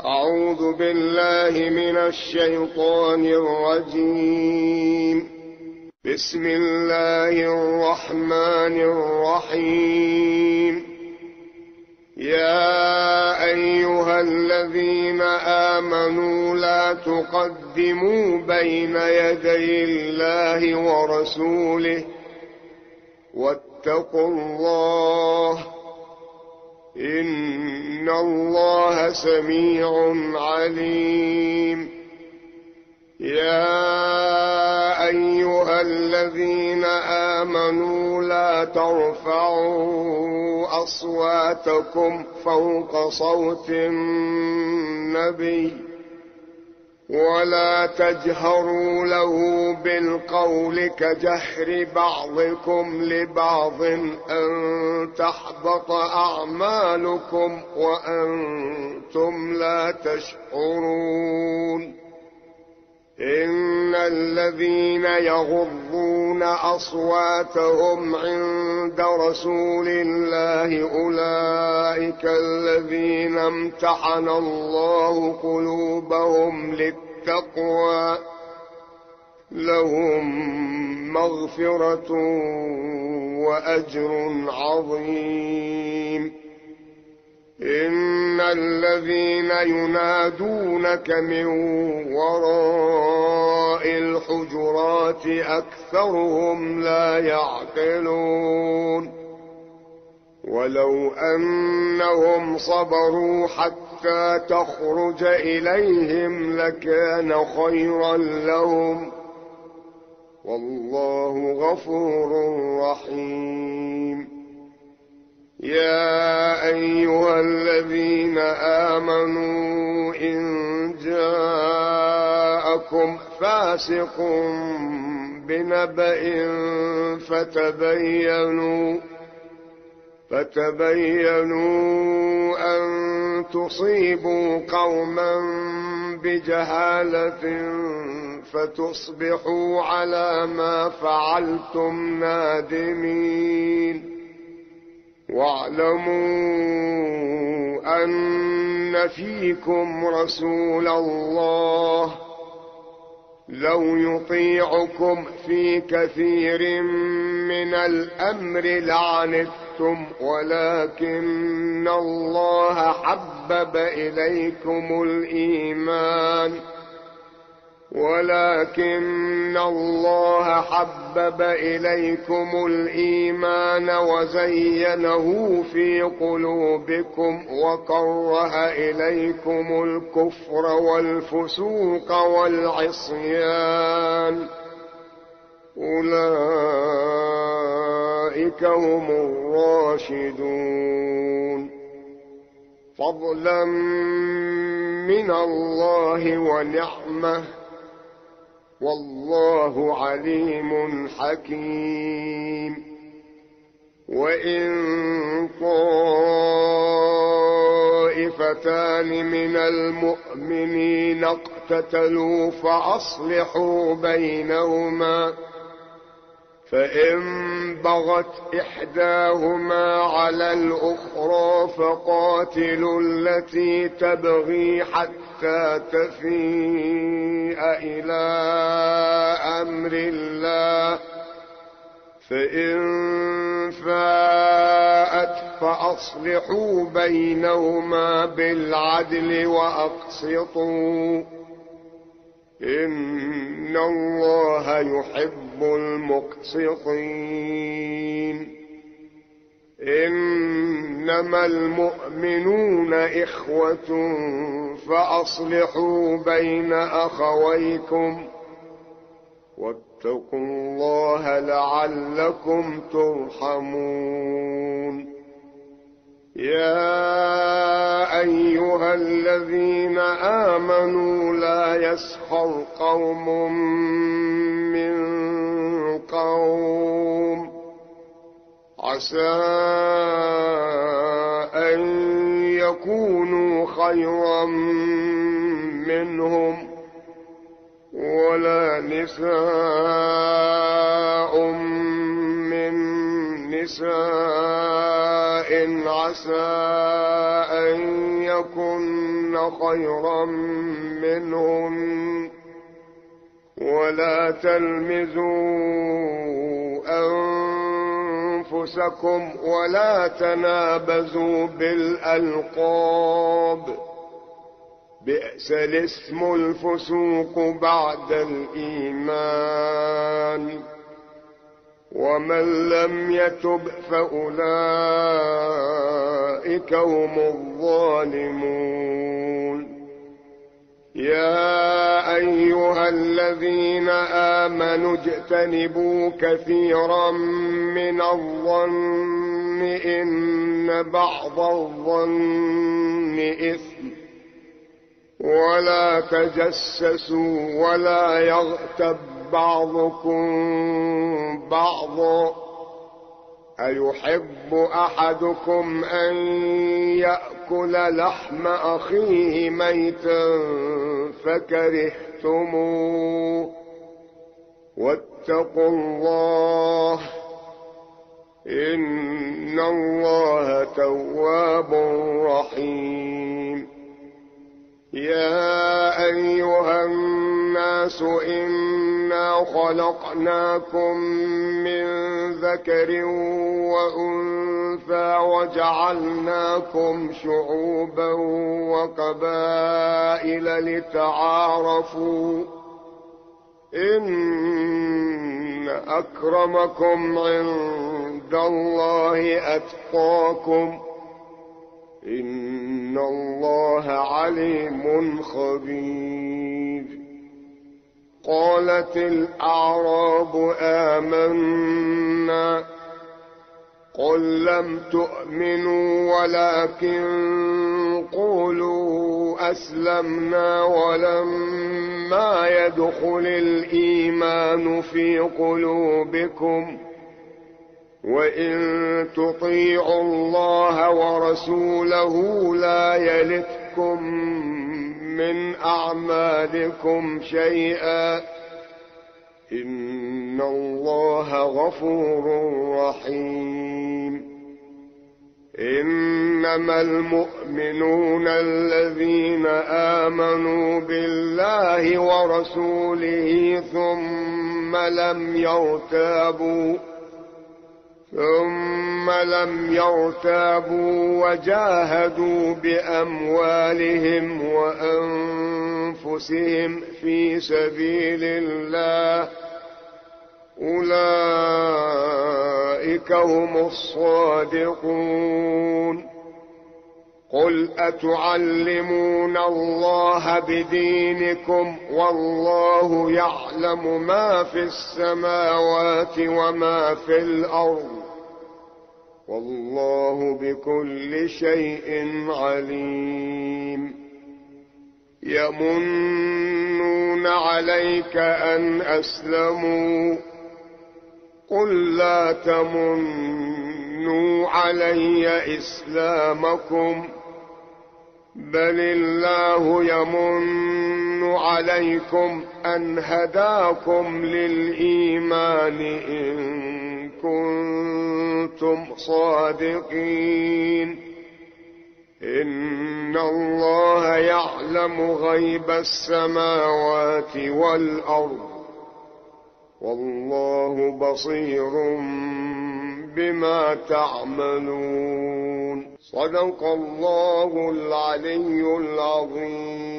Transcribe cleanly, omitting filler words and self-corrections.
أعوذ بالله من الشيطان الرجيم. بسم الله الرحمن الرحيم. يا أيها الذين آمنوا لا تقدموا بين يدي الله ورسوله واتقوا الله إن الله سميع عليم. يا أيها الذين آمنوا لا ترفعوا أصواتكم فوق صوت النبي ولا تجهروا له بالقول كجهر بعضكم لبعض أن تحبط أعمالكم وأنتم لا تشعرون. إن الذين يغضون أصواتهم عند رسول الله أولئك الذين امتحن الله قلوبهم للتقوى لهم مغفرة وأجر عظيم. إن الذين ينادونك من وراء الحجرات أكثرهم لا يعقلون. ولو أنهم صبروا حتى تخرج إليهم لكان خيرا لهم والله غفور رحيم. يا أيها الذين آمنوا إن جاءكم فاسق بنبأ فتبينوا أن تصيبوا قوما بجهالة فتصبحوا على ما فعلتم نادمين. واعلموا أن فيكم رسول الله لو يطيعكم في كثير من الأمر لعنتم ولكن الله حبب إليكم الإيمان وزينه في قلوبكم وكره إليكم الكفر والفسوق والعصيان أولئك هم الراشدون فضلا من الله ونعمه والله عليم حكيم. وإن طائفتان من المؤمنين اقتتلوا فأصلحوا بينهما فإن بغت إحداهما على الأخرى فقاتلوا التي تبغي حتى تفيء إلى أمر الله فإن فاءت فأصلحوا بينهما بالعدل وأقسطوا إن الله يحب المقسطين. إنما المؤمنون إخوة فأصلحوا بين أخويكم واتقوا الله لعلكم ترحمون. يا أيها الذين آمنوا لا يسخر قوم من قوم عسى أن يكونوا خيرا منهم ولا نساء من نساء عسى أن يكن خيرا منهن ولا تلمزوا أنفسكم ولا تنابزوا بالألقاب بئس الاسم الفسوق بعد الإيمان ومن لم يتب فأولئك هم الظالمون يا أيها الذين آمنوا اجتنبوا كثيرا من الظن إن بعض الظن إثم ولا تجسسوا ولا يغتب بعضكم بعضا أيحب أحدكم أن يأكل لحم أخيه ميتا فكرهتموه واتقوا الله إن الله تواب رحيم يا أيها الناس إنا خلقناكم من ذكر وأنثى وجعلناكم شعوبا وقبائل لتعارفوا إن أكرمكم عند الله أتقاكم إن الله عليم خبير قالت الأعراب آمنا قل لم تؤمنوا ولكن قولوا أسلمنا ولما يدخل الإيمان في قلوبكم وإن تطيعوا الله ورسوله لا يلتكم من أعمالكم شيئا إن الله غفور رحيم إنما المؤمنون الذين آمنوا بالله ورسوله ثم لم يرتابوا وجاهدوا بأموالهم وأنفسهم في سبيل الله أولئك هم الصادقون قل أتعلمون الله بدينكم والله يعلم ما في السماوات وما في الأرض والله بكل شيء عليم يمنون عليك أن أسلموا قل لا تمنوا علي إسلامكم بل الله يمن عليكم أن هداكم للإيمان إن كنتم صادقين إن الله يعلم غيب السماوات والأرض والله بصير بما تعملون صدق الله العلي العظيم